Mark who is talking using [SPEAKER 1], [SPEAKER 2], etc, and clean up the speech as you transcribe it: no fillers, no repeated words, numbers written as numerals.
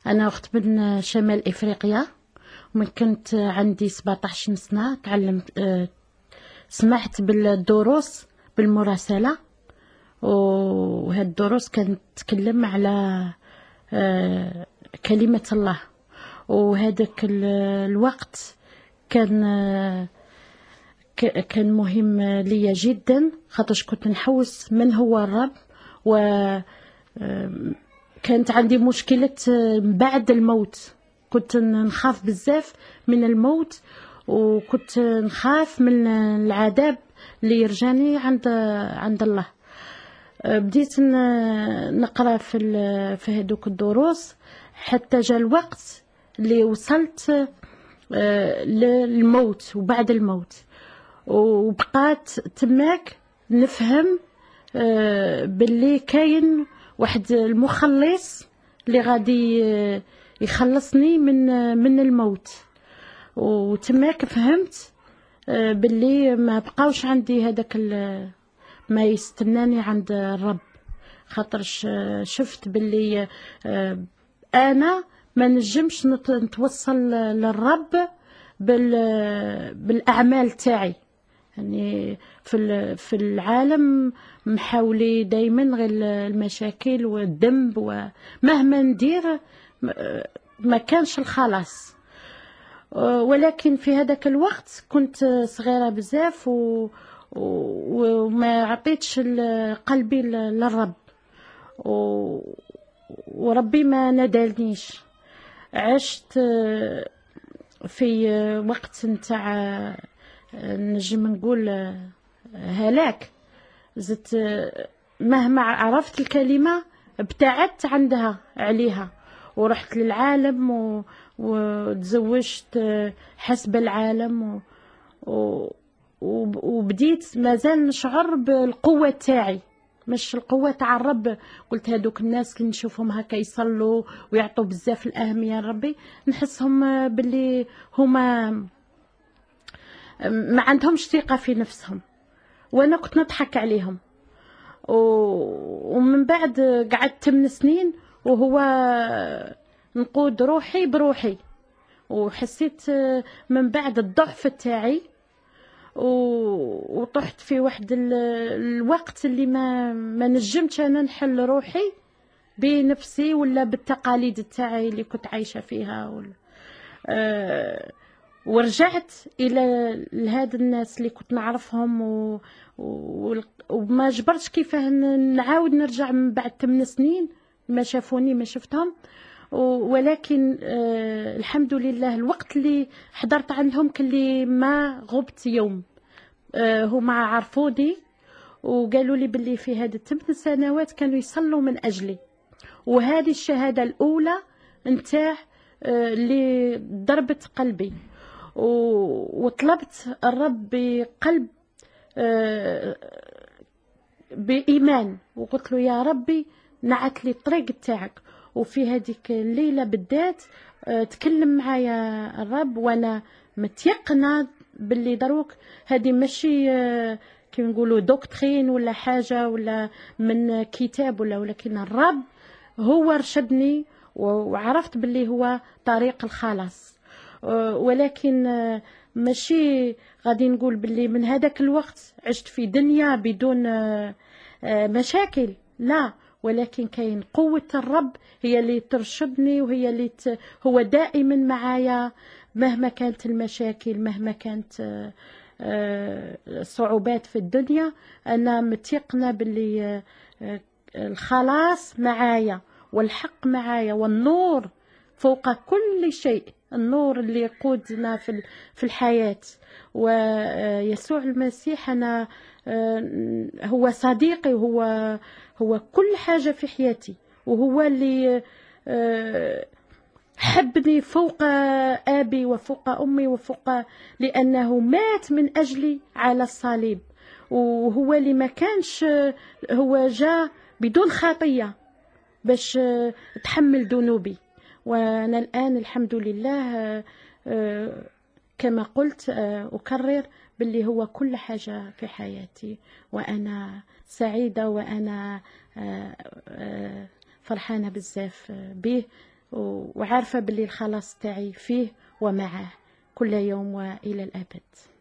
[SPEAKER 1] انا اخت من شمال افريقيا، ومن كنت عندي 17 سنه تعلمت سمعت بالدروس بالمراسله، وهاد الدروس كانت تتكلم على كلمه الله. وهذاك الوقت كان مهم ليا جدا، خاطرش كنت نحوس من هو الرب. و كانت عندي مشكلة بعد الموت، كنت نخاف بزاف من الموت، وكنت نخاف من العذاب اللي يرجاني عند الله. بديت نقرأ في هذوك الدروس حتى جاء الوقت اللي وصلت للموت وبعد الموت، وبقات تماك نفهم باللي كاين واحد المخلص اللي غادي يخلصني من الموت. وتماك فهمت باللي ما بقاوش عندي هذاك ما يستناني عند الرب، خاطرش شفت باللي انا ما نجمش نتوصل للرب بالاعمال تاعي. يعني في العالم محاولي دايما غير المشاكل والذنب، ومهما ندير ما كانش الخلاص. ولكن في هذاك الوقت كنت صغيرة بزاف وما عطيتش قلبي للرب، وربي ما ندالنيش. عشت في وقت نتاع نجم نقول هلاك، زدت مهما عرفت الكلمة ابتعدت عليها، ورحت للعالم وتزوجت حسب العالم، وبديت مازال نشعر بالقوة تاعي، مش القوة تاع الرب. قلت هادوك الناس اللي نشوفهم هكا يصلوا ويعطوا بزاف الأهمية لربي، نحسهم باللي هما ما عندهمش ثقة في نفسهم، وانا كنت نضحك عليهم. ومن بعد قعدت 8 سنين وهو نقود روحي بروحي، وحسيت من بعد الضعف تاعي، وطحت في واحد الوقت اللي ما نجمتش انا نحل روحي بنفسي ولا بالتقاليد تاعي اللي كنت عايشة فيها ورجعت الى هاد الناس اللي كنت نعرفهم وما جبرتش كيفاه نعاود نرجع من بعد 8 سنين ما شافوني ما شفتهم. ولكن الحمد لله الوقت اللي حضرت عندهم كلي ما غبت يوم. هما عرفوني وقالوا لي باللي في هذه 8 سنوات كانوا يصلوا من أجلي، وهذه الشهادة الأولى نتاع اللي ضربت قلبي، وطلبت الرب بقلب بإيمان، وقلت له يا ربي نعت لي الطريق تاعك. وفي هذيك الليلة بالذات تكلم معايا الرب، وانا متيقنة باللي دروك هذه ماشي كي نقولوا دوكترين ولا حاجة ولا من كتاب ولكن الرب هو رشدني وعرفت باللي هو طريق الخلاص. ولكن ماشي غادي نقول باللي من هذاك الوقت عشت في دنيا بدون مشاكل، لا، ولكن كاين قوة الرب هي اللي ترشدني، وهي اللي هو دائما معايا مهما كانت المشاكل، مهما كانت صعوبات في الدنيا. أنا متيقنة باللي الخلاص معايا والحق معايا والنور فوق كل شيء، النور اللي يقودنا في الحياة. ويسوع المسيح أنا هو صديقي، هو كل حاجة في حياتي، وهو اللي حبني فوق أبي وفوق أمي وفوق، لأنه مات من أجلي على الصليب، وهو اللي ما كانش، هو جاء بدون خطية باش تحمل ذنوبي. وأنا الآن الحمد لله كما قلت أكرر باللي هو كل حاجة في حياتي، وأنا سعيدة، وأنا فرحانة بزاف به، وعارفة باللي الخلاص تاعي فيه ومعه كل يوم وإلى الأبد.